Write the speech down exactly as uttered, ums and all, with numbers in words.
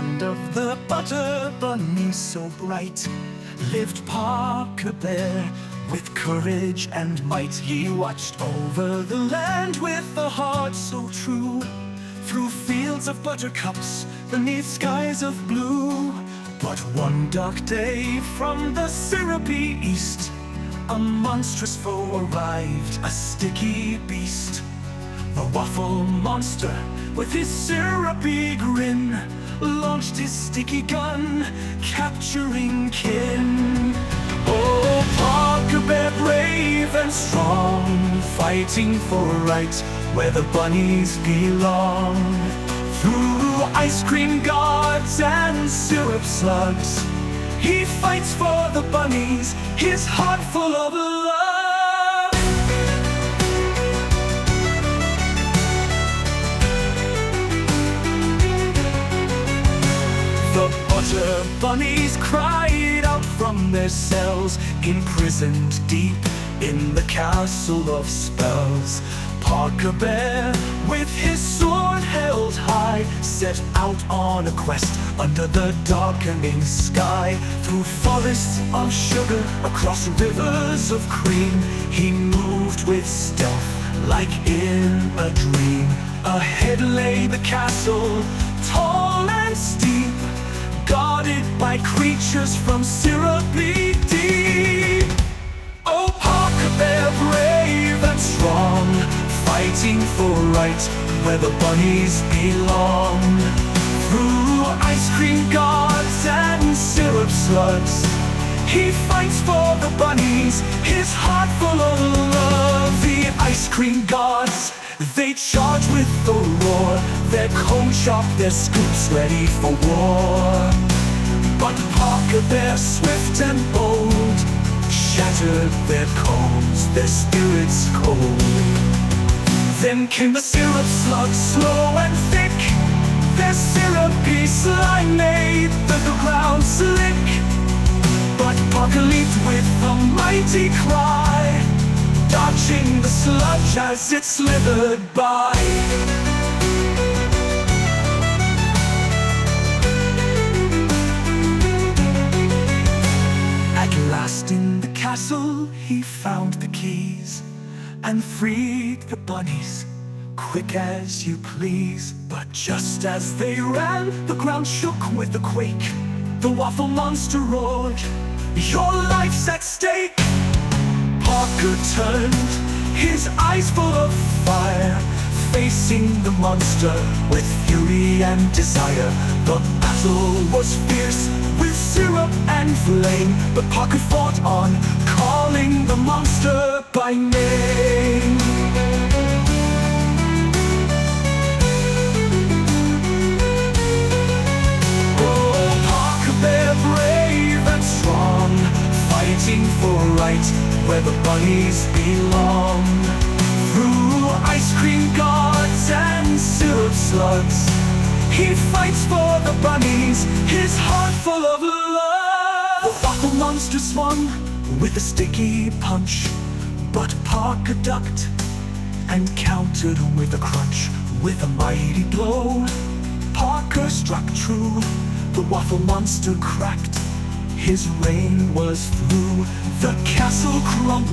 land of the butter bunnies so bright, lived Parker Bear. With courage and might, he watched over the land with a heart so true. Through fields of buttercups, beneath skies of blue. But one dark day from the syrupy east, a monstrous foe arrived, a sticky beast. The waffle monster, with his syrupy grin, launched his sticky gun, capturing kin. Oh, Parker Bear, brave and strong, fighting for right where the bunnies belong. Through ice cream guards and syrup slugs, he fights for the bunnies, his heart full of love. The butter bunnies cried out from their cells, imprisoned deep in the castle of spells. Parker Bear, with his sword held high, set out on a quest under the darkening sky. Through forests of sugar, across rivers of cream, he moved with stealth like in a dream. Ahead lay the castle, tall and steep, guarded by creatures from syrupy deep. Oh, Parker Bear, brave and strong, fighting for right where the bunnies belong. Through ice cream guards and syrup slugs, he fights for the bunnies, his heart full of love. The ice cream guards, they charge with a roar, their cone sharp, their scoops ready for war. But Parker Bear, swift and bold, shattered their cones, their spirits cold. Then came the syrup slugs, slow and thick, their syrupy slime made the ground slick. But Parker leaped with a mighty cry, dodging the sludge as it slithered by. At last in the castle he found the keys, and freed the bunnies, quick as you please. But just as they ran, the ground shook with a quake. The waffle monster roared, "Your life's at stake!" Parker turned, his eyes full of fire, facing the monster with fury and desire. The battle was fierce, with syrup and flame, but Parker fought on, calling the monster by name. Oh, Parker Bear, brave and strong, fighting for right where the bunnies belong. Through ice cream guards and syrup slugs, he fights for the bunnies, his heart full of love. The waffle monster swung with a sticky punch, but Parker ducked and countered with a crunch. With a mighty blow, Parker struck true. The waffle monster cracked, his reign was through. The castle crumbled,